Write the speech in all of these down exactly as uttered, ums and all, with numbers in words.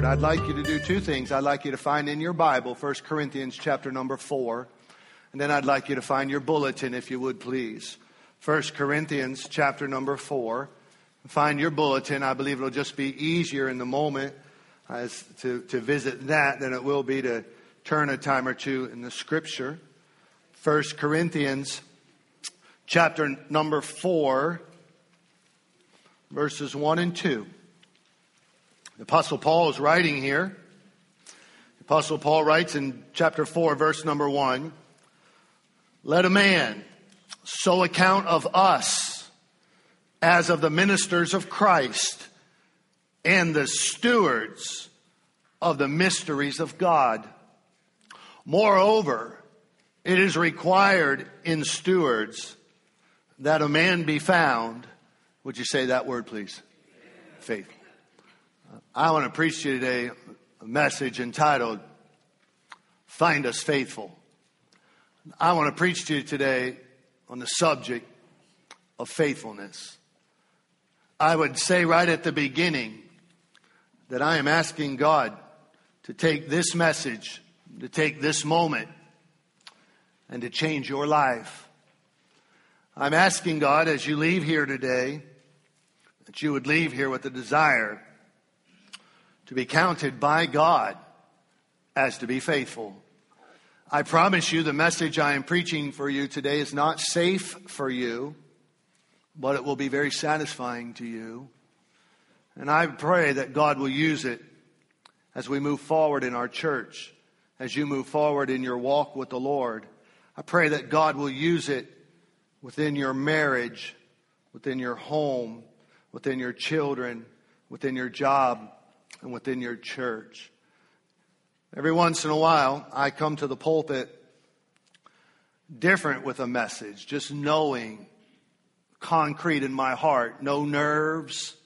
I'd like you to do two things. I'd like you to find in your Bible, First Corinthians chapter number four. And then I'd like you to find your bulletin, if you would, please. First Corinthians chapter number four. Find your bulletin. I believe it'll just be easier in the moment as to, to visit that than it will be to turn a time or two in the Scripture. First Corinthians chapter number four, verses one and two. The Apostle Paul is writing here. The Apostle Paul writes in chapter four, verse number one, "Let a man so account of us as of the ministers of Christ and the stewards of the mysteries of God. Moreover, it is required in stewards that a man be found," would you say that word, please? Faithful. I want to preach to you today a message entitled, "Find Us Faithful." I want to preach to you today on the subject of faithfulness. I would say right at the beginning that I am asking God to take this message, to take this moment, and to change your life. I'm asking God, as you leave here today, that you would leave here with the desire to be counted by God as to be faithful. I promise you the message I am preaching for you today is not safe for you, but it will be very satisfying to you. And I pray that God will use it as we move forward in our church, as you move forward in your walk with the Lord. I pray that God will use it within your marriage, within your home, within your children, within your job, and within your church. Every once in a while, I come to the pulpit different with a message, just knowing, concrete in my heart, no nerves,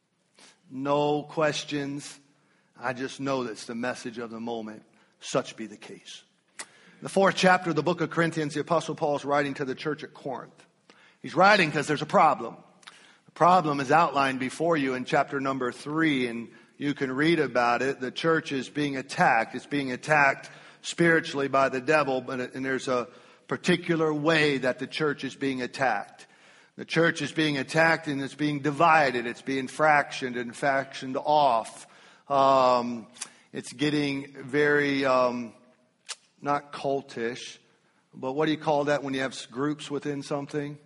no questions. I just know that's the message of the moment. Such be the case. In the fourth chapter of the book of Corinthians, the Apostle Paul is writing to the church at Corinth. He's writing because there's a problem. The problem is outlined before you in chapter number three, and you can read about it. The church is being attacked. It's being attacked spiritually by the devil, but and there's a particular way that the church is being attacked. The church is being attacked and it's being divided. It's being fractioned and factioned off. Um, it's getting very, um, not cultish, but what do you call that when you have groups within something?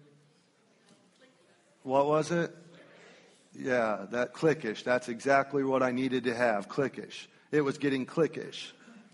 What was it? Yeah, that cliquish. That's exactly what I needed to have, cliquish. It was getting cliquish.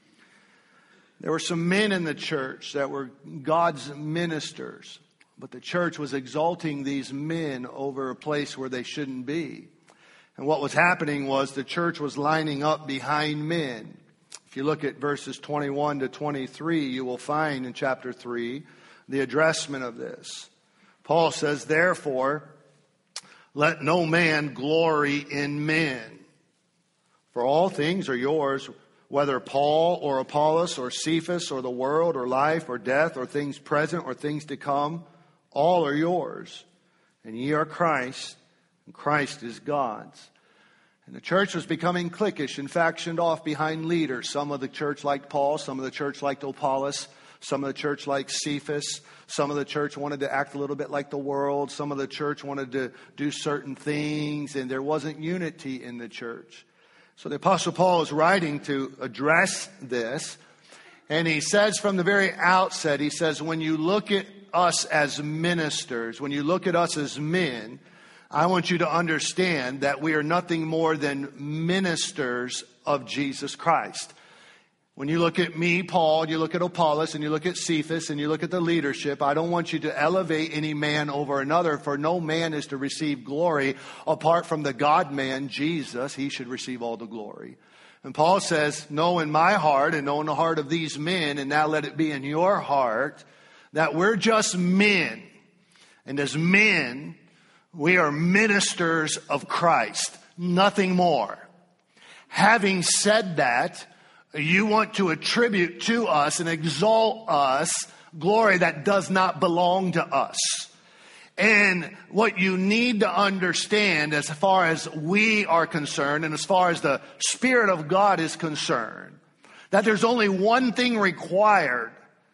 There were some men in the church that were God's ministers, but the church was exalting these men over a place where they shouldn't be. And what was happening was the church was lining up behind men. If you look at verses twenty-one to twenty-three, you will find in chapter three the addressment of this. Paul says, "Therefore, let no man glory in men. For all things are yours, whether Paul or Apollos or Cephas or the world or life or death or things present or things to come, all are yours. And ye are Christ, and Christ is God's." And the church was becoming cliquish and factioned off behind leaders. Some of the church liked Paul, some of the church liked Apollos, some of the church liked Cephas. Some of the church wanted to act a little bit like the world. Some of the church wanted to do certain things, and there wasn't unity in the church. So the Apostle Paul is writing to address this, and he says from the very outset, he says, when you look at us as ministers, when you look at us as men, I want you to understand that we are nothing more than ministers of Jesus Christ. When you look at me, Paul, you look at Apollos, and you look at Cephas, and you look at the leadership, I don't want you to elevate any man over another, for no man is to receive glory apart from the God-man, Jesus. He should receive all the glory. And Paul says, know in my heart and know in the heart of these men, and now let it be in your heart, that we're just men. And as men, we are ministers of Christ, nothing more. Having said that, you want to attribute to us and exalt us glory that does not belong to us. And what you need to understand as far as we are concerned and as far as the Spirit of God is concerned, that there's only one thing required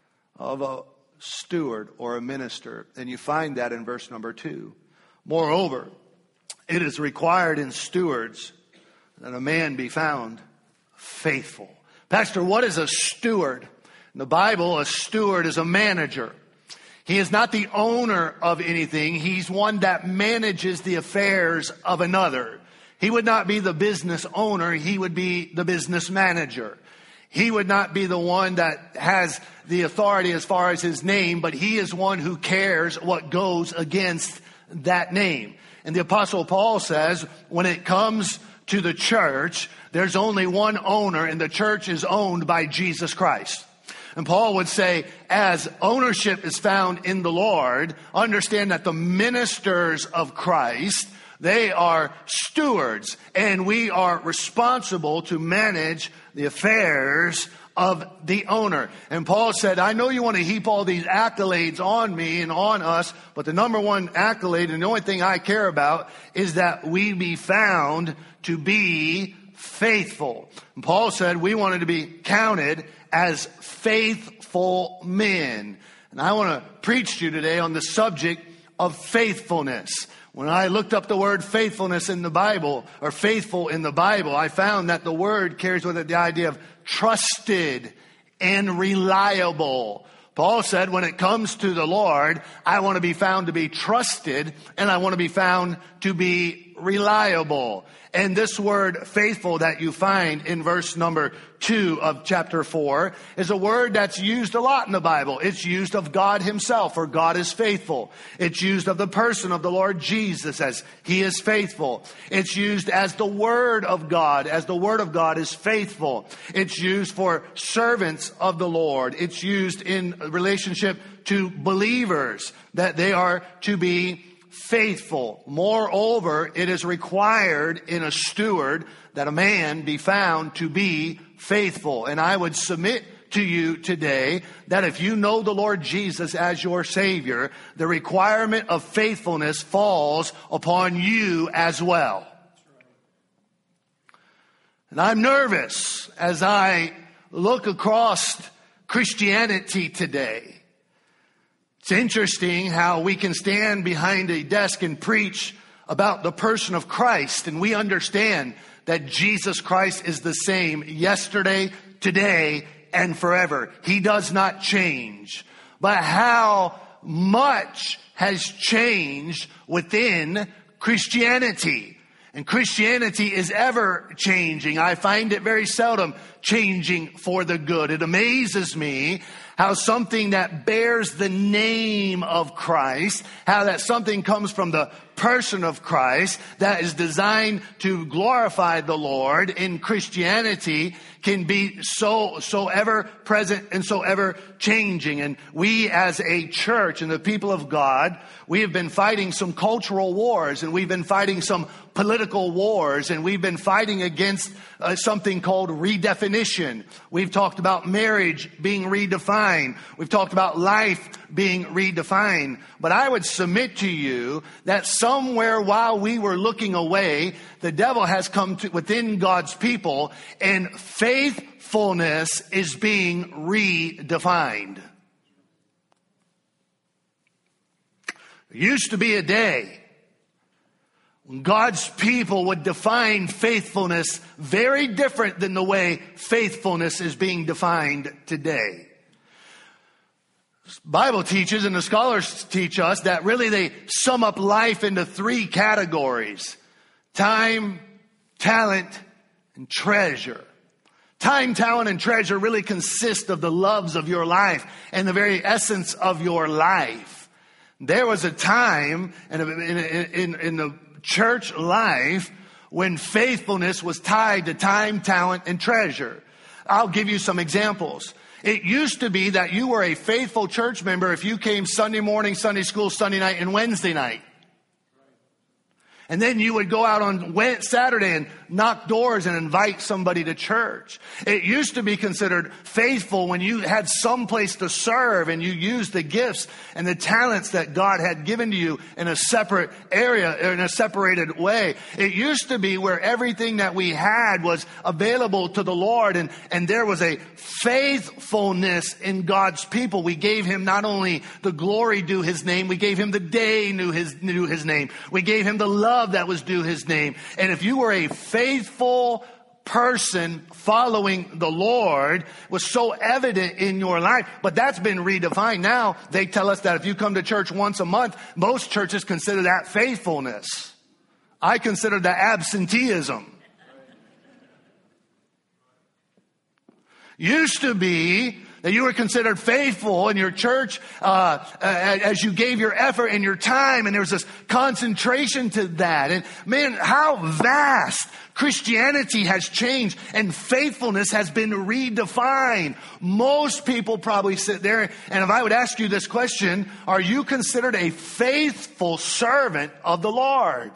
of a steward or a minister. And you find that in verse number two. Moreover, it is required in stewards that a man be found faithful. Pastor, what is a steward? In the Bible, a steward is a manager. He is not the owner of anything. He's one that manages the affairs of another. He would not be the business owner. He would be the business manager. He would not be the one that has the authority as far as his name, but he is one who cares what goes against that name. And the Apostle Paul says, when it comes to the church, there's only one owner, and the church is owned by Jesus Christ. And Paul would say, as ownership is found in the Lord, understand that the ministers of Christ, they are stewards, and we are responsible to manage the affairs of the owner. And Paul said, I know you want to heap all these accolades on me and on us, but the number one accolade and the only thing I care about is that we be found to be faithful. And Paul said we wanted to be counted as faithful men. And I want to preach to you today on the subject of faithfulness. When I looked up the word faithfulness in the Bible, or faithful in the Bible, I found that the word carries with it the idea of trusted and reliable. Paul said, when it comes to the Lord, I want to be found to be trusted, and I want to be found to be reliable. And this word faithful that you find in verse number two of chapter four is a word that's used a lot in the Bible. It's used of God himself, or God is faithful. It's used of the person of the Lord Jesus as he is faithful. It's used as the word of God, as the word of God is faithful. It's used for servants of the Lord. It's used in relationship to believers, that they are to be faithful. Moreover, it is required in a steward that a man be found to be faithful. And I would submit to you today that if you know the Lord Jesus as your Savior, the requirement of faithfulness falls upon you as well. And I'm nervous as I look across Christianity today. It's interesting how we can stand behind a desk and preach about the person of Christ, and we understand that Jesus Christ is the same yesterday, today, and forever. He does not change. But how much has changed within Christianity? And Christianity is ever changing. I find it very seldom changing for the good. It amazes me how something that bears the name of Christ, how that something comes from the person of Christ that is designed to glorify the Lord in Christianity can be so, so ever present and so ever changing. And we as a church and the people of God, we have been fighting some cultural wars, and we've been fighting some political wars, and we've been fighting against uh, something called redefinition. We've talked about marriage being redefined. We've talked about life being redefined. But I would submit to you that somewhere while we were looking away, the devil has come to within God's people, and faithfulness is being redefined. There used to be a day when God's people would define faithfulness very different than the way faithfulness is being defined today. The Bible teaches, and the scholars teach us, that really they sum up life into three categories: time, talent, and treasure. Time, talent, and treasure really consist of the loves of your life and the very essence of your life. There was a time in, in, in, in the church life when faithfulness was tied to time, talent, and treasure. I'll give you some examples. It used to be that you were a faithful church member if you came Sunday morning, Sunday school, Sunday night, and Wednesday night. And then you would go out on Saturday and knock doors and invite somebody to church. It used to be considered faithful when you had some place to serve and you used the gifts and the talents that God had given to you in a separate area, in a separated way. It used to be where everything that we had was available to the Lord, and, and there was a faithfulness in God's people. We gave him not only the glory due his name, we gave him the day due his, due his name. We gave him the love that was due his name. And if you were a faithful person following the Lord, was so evident in your life. But that's been redefined. Now they tell us that if you come to church once a month, most churches consider that faithfulness. I consider that absenteeism. Used to be that you were considered faithful in your church uh, as you gave your effort and your time, and there was this concentration to that. And man, how vast Christianity has changed, and faithfulness has been redefined. Most people probably sit there, and if I would ask you this question, are you considered a faithful servant of the Lord?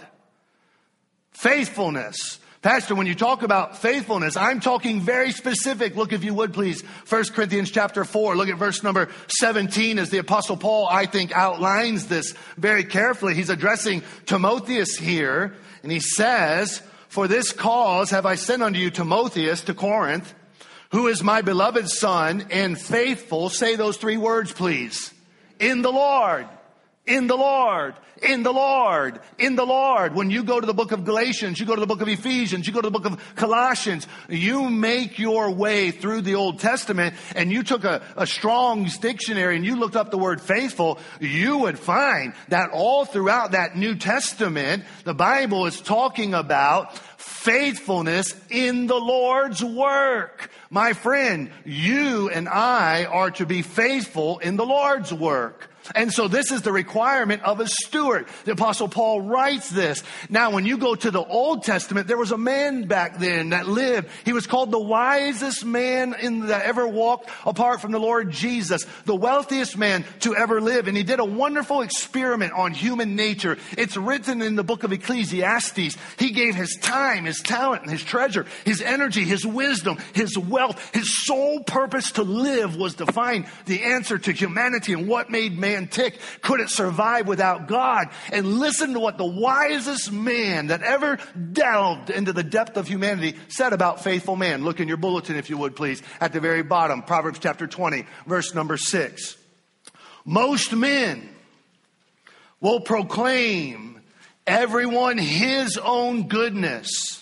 Faithfulness. Pastor, when you talk about faithfulness, I'm talking very specific. Look, if you would, please, First Corinthians chapter four. Look at verse number seventeen as the Apostle Paul, I think, outlines this very carefully. He's addressing Timotheus here, and he says, "For this cause have I sent unto you Timotheus to Corinth, who is my beloved son and faithful." Say those three words, please. In the Lord. In the Lord, in the Lord, in the Lord. When you go to the book of Galatians, you go to the book of Ephesians, you go to the book of Colossians, you make your way through the Old Testament and you took a, a Strong's dictionary and you looked up the word faithful, you would find that all throughout that New Testament, the Bible is talking about faithfulness in the Lord's work. My friend, you and I are to be faithful in the Lord's work. And so this is the requirement of a steward. The Apostle Paul writes this. Now, when you go to the Old Testament, there was a man back then that lived. He was called the wisest man in that ever walked apart from the Lord Jesus, the wealthiest man to ever live. And he did a wonderful experiment on human nature. It's written in the book of Ecclesiastes. He gave his time, his talent, and his treasure, his energy, his wisdom, his wealth. His sole purpose to live was to find the answer to humanity and what made man tick. Could it survive without God? And listen to what the wisest man that ever delved into the depth of humanity said about faithful man. Look in your bulletin, if you would, please, at the very bottom, Proverbs chapter twenty, verse number six. Most men will proclaim everyone his own goodness,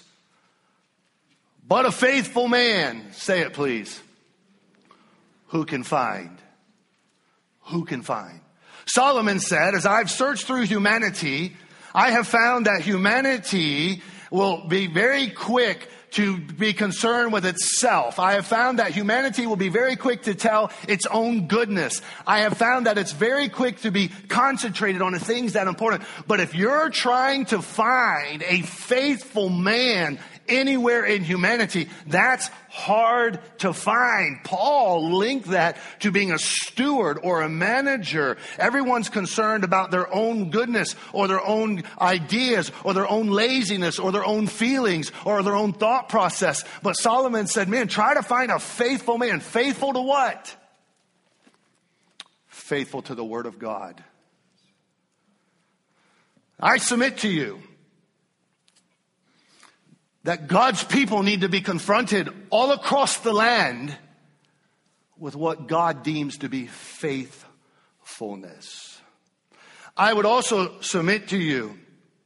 but a faithful man, say it please, who can find? Who can find? Solomon said, as I've searched through humanity, I have found that humanity will be very quick to be concerned with itself. I have found that humanity will be very quick to tell its own goodness. I have found that it's very quick to be concentrated on the things that are important. But if you're trying to find a faithful man anywhere in humanity, that's hard to find. Paul linked that to being a steward or a manager. Everyone's concerned about their own goodness or their own ideas or their own laziness or their own feelings or their own thought process. But Solomon said, man, try to find a faithful man. Faithful to what? Faithful to the Word of God. I submit to you that God's people need to be confronted all across the land with what God deems to be faithfulness. I would also submit to you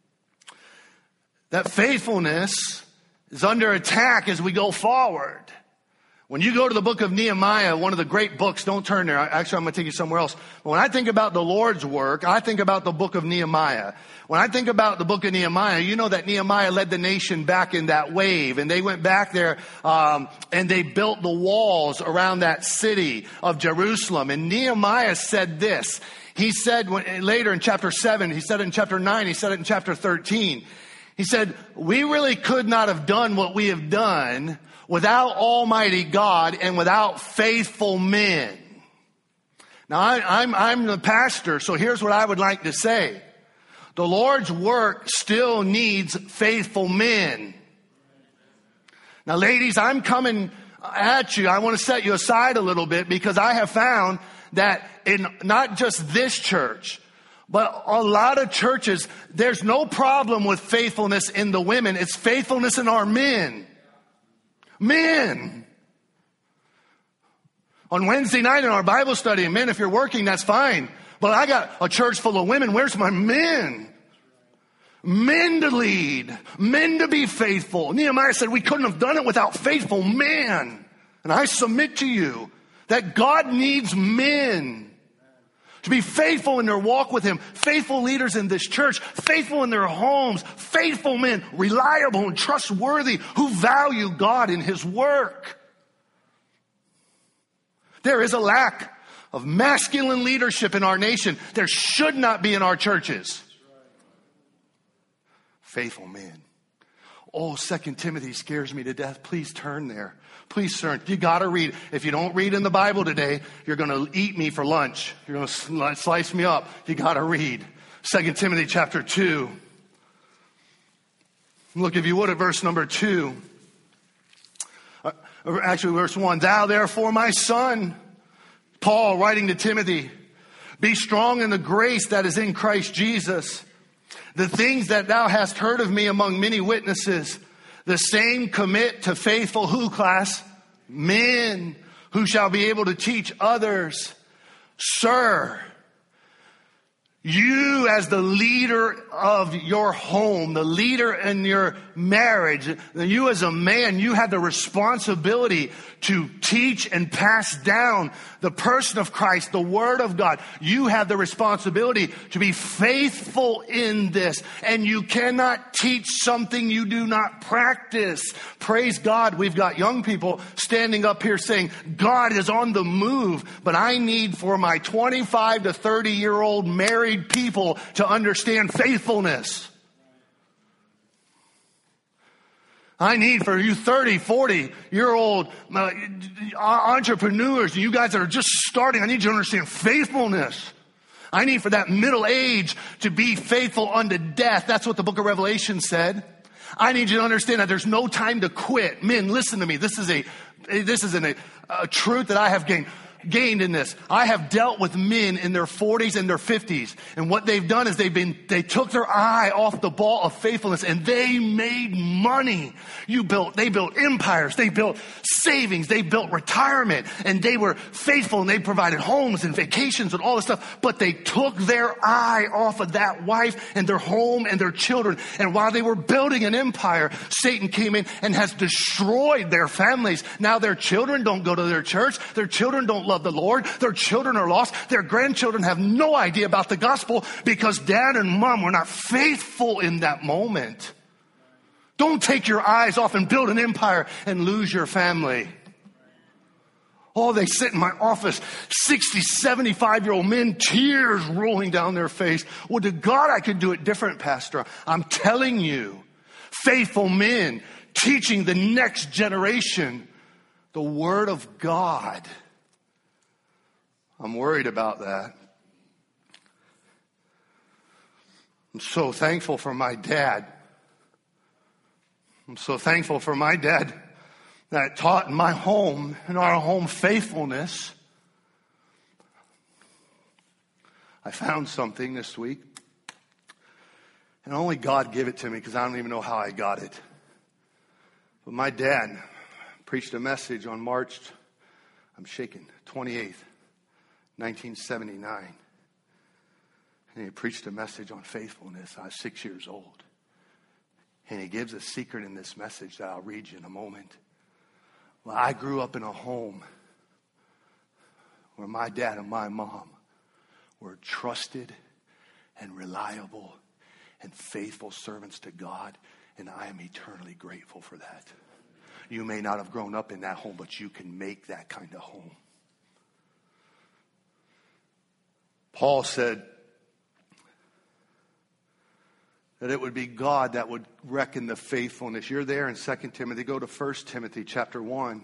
that faithfulness is under attack as we go forward. When you go to the book of Nehemiah, one of the great books, don't turn there. Actually, I'm going to take you somewhere else. But when I think about the Lord's work, I think about the book of Nehemiah. When I think about the book of Nehemiah, you know that Nehemiah led the nation back in that wave. And they went back there um, and they built the walls around that city of Jerusalem. And Nehemiah said this. He said when, later in chapter seven, he said it in chapter nine, he said it in chapter thirteen. He said, we really could not have done what we have done without Almighty God and without faithful men. Now, I, I'm, I'm the pastor, so here's what I would like to say. The Lord's work still needs faithful men. Now, ladies, I'm coming at you. I want to set you aside a little bit because I have found that in not just this church, but a lot of churches, there's no problem with faithfulness in the women. It's faithfulness in our men. Men. On Wednesday night in our Bible study, men, if you're working, that's fine. But I got a church full of women. Where's my men? Men to lead. Men to be faithful. Nehemiah said we couldn't have done it without faithful men. And I submit to you that God needs men to be faithful in their walk with Him. Faithful leaders in this church. Faithful in their homes. Faithful men. Reliable and trustworthy who value God in His work. There is a lack of masculine leadership in our nation. There should not be in our churches. Faithful men. Oh, Second Timothy scares me to death. Please turn there. Please turn. You got to read. If you don't read in the Bible today, you're going to eat me for lunch. You're going to slice me up. You got to read. Second Timothy chapter two. Look, if you would, at verse number two. Uh, actually, verse one. Thou therefore, my son, Paul writing to Timothy, be strong in the grace that is in Christ Jesus. The things that thou hast heard of me among many witnesses, the same commit to faithful who, class? Men who shall be able to teach others. Sir, you as the leader of your home, the leader in your marriage, you as a man, you have the responsibility to teach and pass down the person of Christ, the Word of God. You have the responsibility to be faithful in this. And you cannot teach something you do not practice. Praise God, we've got young people standing up here saying, God is on the move, but I need for my twenty-five to thirty year old married people to understand faithfulness. I need for you thirty, forty year old uh, entrepreneurs, you guys that are just starting, I need you to understand faithfulness. I need for that middle age to be faithful unto death. That's what the book of Revelation said. I need you to understand that there's no time to quit. Men, listen to me. This is a, this is an, a, a truth that I have gained. gained in this. I have dealt with men in their forties and their fifties. And what they've done is they've been, they took their eye off the ball of faithfulness and they made money. You built, they built empires. They built savings. They built retirement and they were faithful and they provided homes and vacations and all this stuff. But they took their eye off of that wife and their home and their children. And while they were building an empire, Satan came in and has destroyed their families. Now their children don't go to their church. Their children don't love the Lord. Their children are lost. Their grandchildren have no idea about the gospel because dad and mom were not faithful in that moment. Don't take your eyes off and build an empire and lose your family. Oh, they sit in my office, sixty, seventy-five year old men, tears rolling down their face. Well, to God, I could do it different, Pastor. I'm telling you, faithful men teaching the next generation the Word of God. I'm worried about that. I'm so thankful for my dad. I'm so thankful for my dad that taught in my home, in our home, faithfulness. I found something this week, and only God gave it to me because I don't even know how I got it. But my dad preached a message on March, I'm shaking, twenty-eighth. nineteen seventy-nine. And he preached a message on faithfulness. I was six years old. And he gives a secret in this message that I'll read you in a moment. Well, I grew up in a home where my dad and my mom were trusted and reliable and faithful servants to God. And I am eternally grateful for that. You may not have grown up in that home, but you can make that kind of home. Paul said that it would be God that would reckon the faithfulness. You're there in Second Timothy. Go to First Timothy chapter one.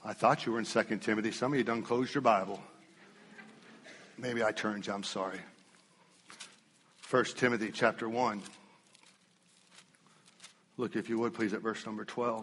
I thought you were in Second Timothy. Some of you done closed your Bible. Maybe I turned you. I'm sorry. First Timothy chapter one. Look, if you would, please, at verse number twelve.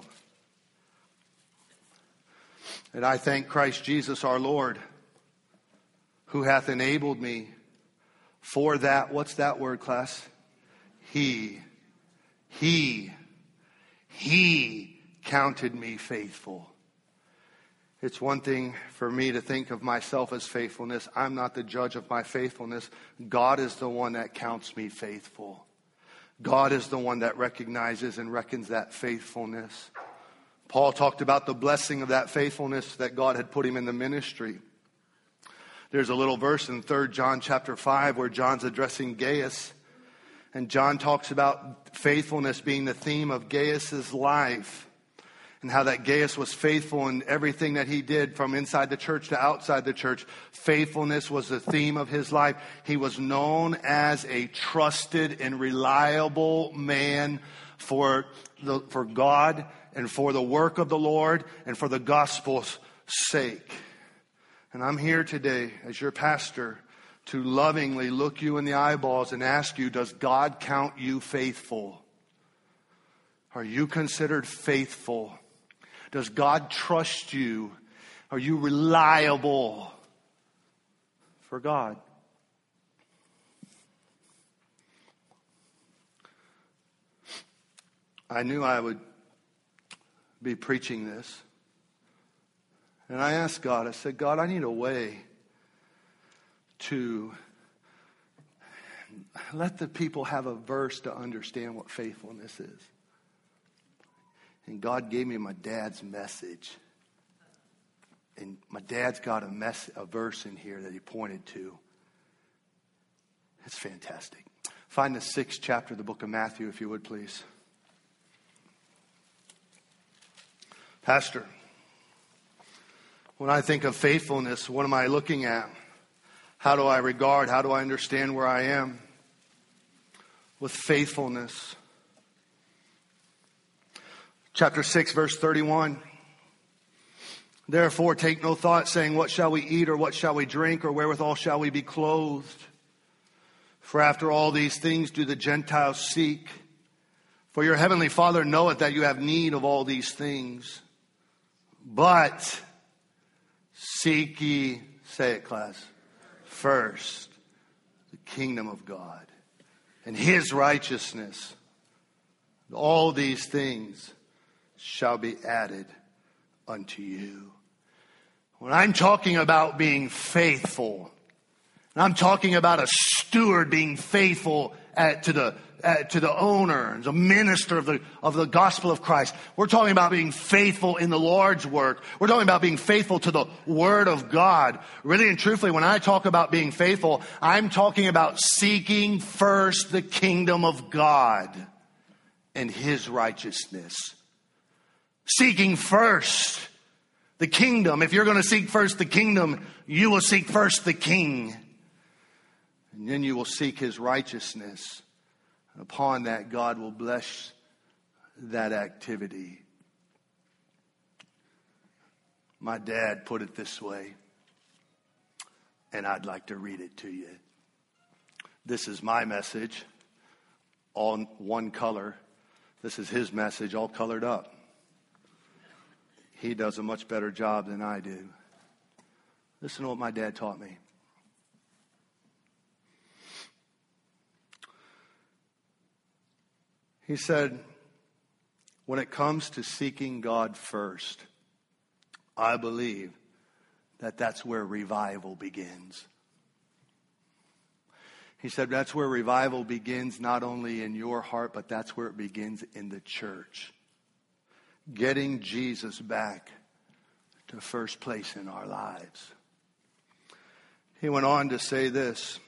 And I thank Christ Jesus our Lord, who hath enabled me for that. What's that word, class? He, he, he counted me faithful. It's one thing for me to think of myself as faithfulness. I'm not the judge of my faithfulness. God is the one that counts me faithful. God is the one that recognizes and reckons that faithfulness. Paul talked about the blessing of that faithfulness that God had put him in the ministry. There's a little verse in Third John chapter five where John's addressing Gaius. And John talks about faithfulness being the theme of Gaius's life. And how that Gaius was faithful in everything that he did from inside the church to outside the church. Faithfulness was the theme of his life. He was known as a trusted and reliable man for the, for God and for the work of the Lord and for the gospel's sake. And I'm here today as your pastor to lovingly look you in the eyeballs and ask you, does God count you faithful? Are you considered faithful? Does God trust you? Are you reliable for God? I knew I would be preaching this. And I asked God, I said, God, I need a way to let the people have a verse to understand what faithfulness is. And God gave me my dad's message. And my dad's got a, mess, a verse in here that he pointed to. It's fantastic. Find the sixth chapter of the book of Matthew, if you would, please. Pastor, when I think of faithfulness, what am I looking at? How do I regard? How do I understand where I am with faithfulness? Chapter six, verse thirty-one. Therefore, take no thought, saying, what shall we eat, or what shall we drink, or wherewithal shall we be clothed? For after all these things do the Gentiles seek. For your heavenly Father knoweth that you have need of all these things. But seek ye, say it, class, first the kingdom of God and his righteousness. All these things shall be added unto you. When I'm talking about being faithful, and I'm talking about a steward being faithful at, to the uh, to the owner, the minister of the of the gospel of Christ, we're talking about being faithful in the Lord's work. We're talking about being faithful to the Word of God. Really and truthfully, when I talk about being faithful, I'm talking about seeking first the kingdom of God and his righteousness. Seeking first the kingdom. If you're going to seek first the kingdom, you will seek first the king. And then you will seek his righteousness. And upon that, God will bless that activity. My dad put it this way, and I'd like to read it to you. This is my message, all one color. This is his message, all colored up. He does a much better job than I do. Listen to what my dad taught me. He said, when it comes to seeking God first, I believe that that's where revival begins. He said that's where revival begins, not only in your heart, but that's where it begins in the church. Getting Jesus back to first place in our lives. He went on to say this.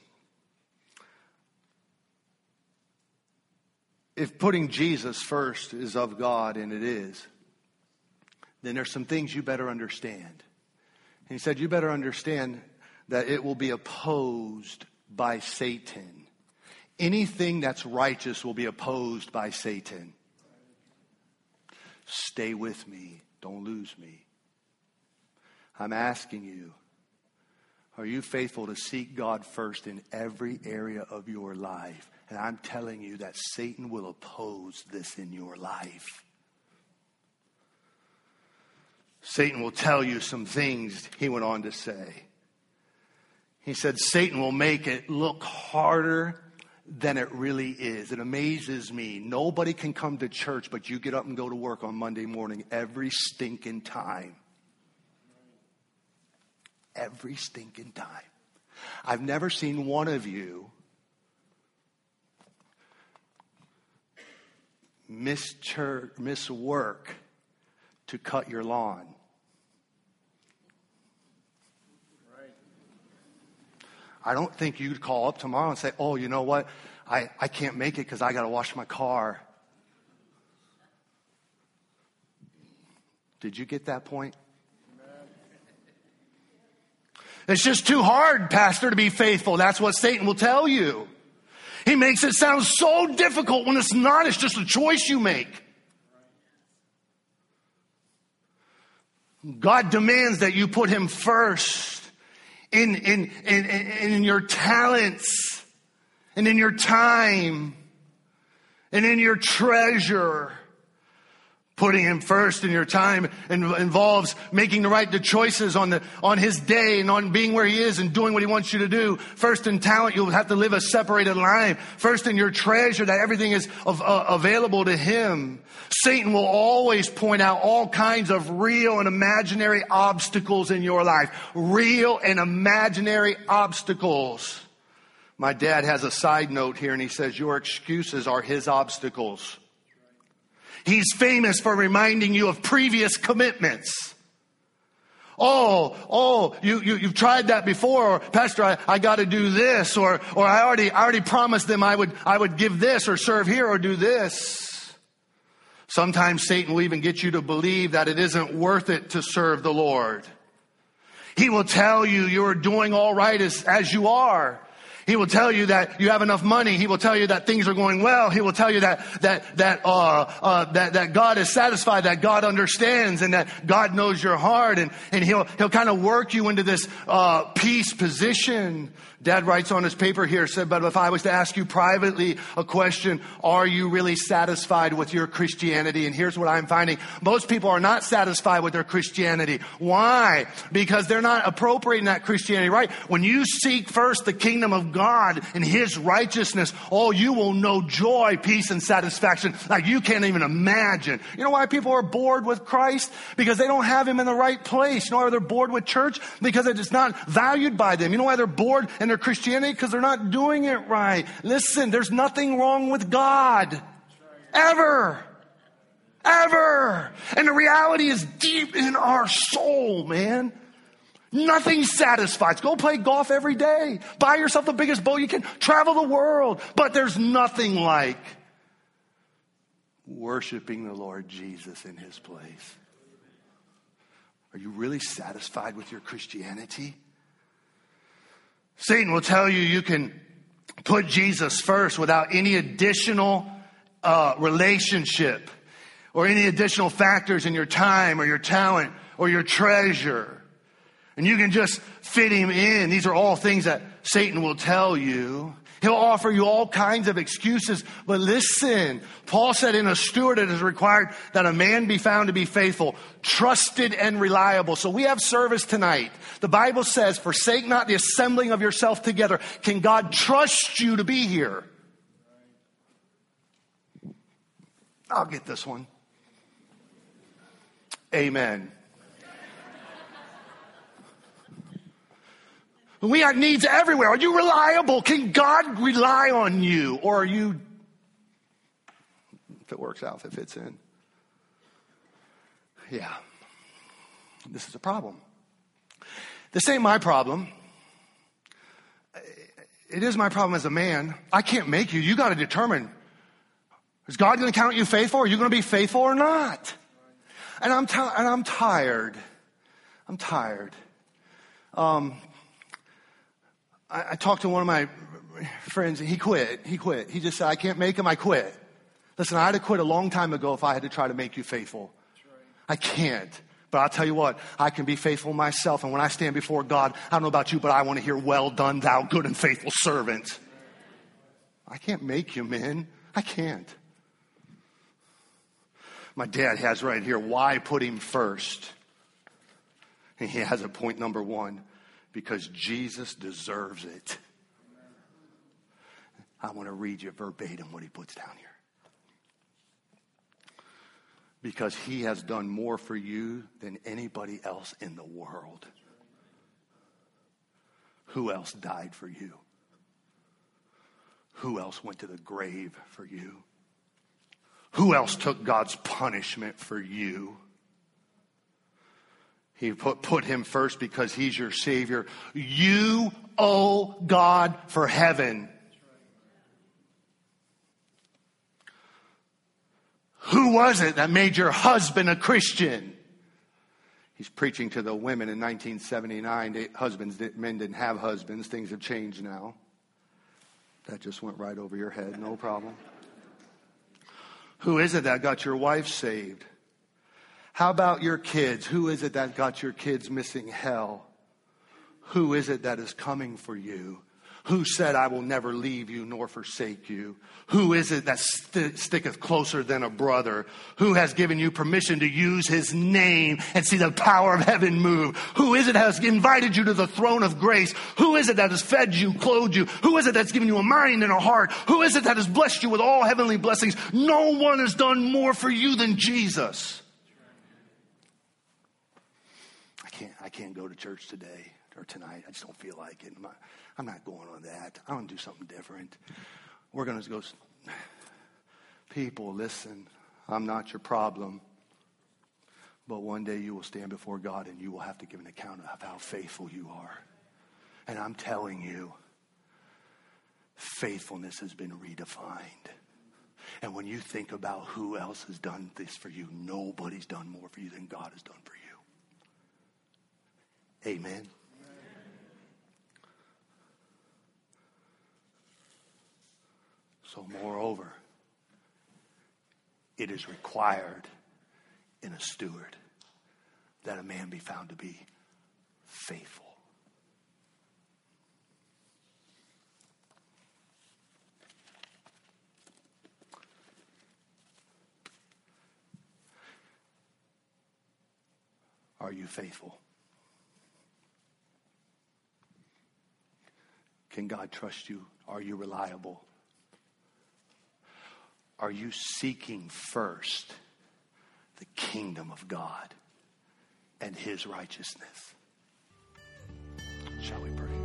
If putting Jesus first is of God, and it is, then there's some things you better understand. And he said, you better understand that it will be opposed by Satan. Anything that's righteous will be opposed by Satan. Stay with me. Don't lose me. I'm asking you, are you faithful to seek God first in every area of your life? And I'm telling you that Satan will oppose this in your life. Satan will tell you some things, he went on to say. He said, Satan will make it look harder than it really is. It amazes me. Nobody can come to church, but you get up and go to work on Monday morning every stinking time. Every stinking time. I've never seen one of you miss church, miss work to cut your lawn. Right. I don't think you'd call up tomorrow and say, oh, you know what? I, I can't make it because I got to wash my car. Did you get that point? It's just too hard, Pastor, to be faithful. That's what Satan will tell you. He makes it sound so difficult when it's not. It's just a choice you make. God demands that you put him first in, in, in, in, in your talents and in your time and in your treasure. Putting him first in your time involves making the right choices on the on his day and on being where he is and doing what he wants you to do. First in talent, you'll have to live a separated life. First in your treasure, that everything is of, uh, available to him. Satan will always point out all kinds of real and imaginary obstacles in your life. Real and imaginary obstacles. My dad has a side note here and he says, your excuses are his obstacles. He's famous for reminding you of previous commitments. Oh, oh, you, you, you've tried that before. Or, Pastor, I, I got to do this. Or, or I already, I already promised them I would, I would give this or serve here or do this. Sometimes Satan will even get you to believe that it isn't worth it to serve the Lord. He will tell you you're doing all right as, as you are. He will tell you that you have enough money. He will tell you that things are going well. He will tell you that that that uh, uh, that that God is satisfied, that God understands, and that God knows your heart. And and he'll he'll kind of work you into this uh, peace position. Dad writes on his paper here, said, but if I was to ask you privately a question, are you really satisfied with your Christianity? And here's what I'm finding. Most people are not satisfied with their Christianity. Why? Because they're not appropriating that Christianity right. When you seek first the kingdom of God and his righteousness, oh, you will know joy, peace, and satisfaction like you can't even imagine. You know why people are bored with Christ? Because they don't have him in the right place. You know why they're bored with church? Because it is not valued by them. You know why they're bored in their Christianity? Because they're not doing it right. Listen, there's nothing wrong with God. Ever. Ever. And the reality is deep in our soul, man. Nothing satisfies. Go play golf every day. Buy yourself the biggest boat you can. Travel the world. But there's nothing like worshiping the Lord Jesus in his place. Are you really satisfied with your Christianity? Satan will tell you you can put Jesus first without any additional uh, relationship or any additional factors in your time or your talent or your treasure. And you can just fit him in. These are all things that Satan will tell you. He'll offer you all kinds of excuses. But listen, Paul said in a steward it is required that a man be found to be faithful, trusted, and reliable. So we have service tonight. The Bible says, forsake not the assembling of yourself together. Can God trust you to be here? I'll get this one. Amen. We have needs everywhere. Are you reliable? Can God rely on you? Or are you, if it works out, if it fits in? Yeah. This is a problem. This ain't my problem. It is my problem as a man. I can't make you. You got to determine, is God going to count you faithful? Are you going to be faithful or not? And I'm, t- and I'm tired. I'm tired. Um... I talked to one of my friends and he quit. He quit. He just said, I can't make him. I quit. Listen, I had to quit a long time ago if I had to try to make you faithful. I can't. But I'll tell you what, I can be faithful myself. And when I stand before God, I don't know about you, but I want to hear, well done, thou good and faithful servant. I can't make you, men. I can't. My dad has right here, why put him first? And he has a point number one, because Jesus deserves it. I want to read you verbatim what he puts down here. Because he has done more for you than anybody else in the world. Who else died for you? Who else went to the grave for you? Who else took God's punishment for you? He put, put him first because he's your Savior. You owe God for heaven. Who was it that made your husband a Christian? He's preaching to the women in nineteen seventy-nine. They, husbands, men didn't have husbands. Things have changed now. That just went right over your head. No problem. Who is it that got your wife saved? How about your kids? Who is it that got your kids missing hell? Who is it that is coming for you? Who said, I will never leave you nor forsake you? Who is it that st- sticketh closer than a brother? Who has given you permission to use his name and see the power of heaven move? Who is it that has invited you to the throne of grace? Who is it that has fed you, clothed you? Who is it that's given you a mind and a heart? Who is it that has blessed you with all heavenly blessings? No one has done more for you than Jesus. I can't, I can't go to church today or tonight. I just don't feel like it. I'm not, I'm not going on that. I want to do something different. We're going to go. People, listen, I'm not your problem. But one day you will stand before God and you will have to give an account of how faithful you are. And I'm telling you, faithfulness has been redefined. And when you think about who else has done this for you, nobody's done more for you than God has done for you. Amen. So moreover, it is required in a steward that a man be found to be faithful. Are you faithful? Can God trust you? Are you reliable? Are you seeking first the kingdom of God and his righteousness? Shall we pray?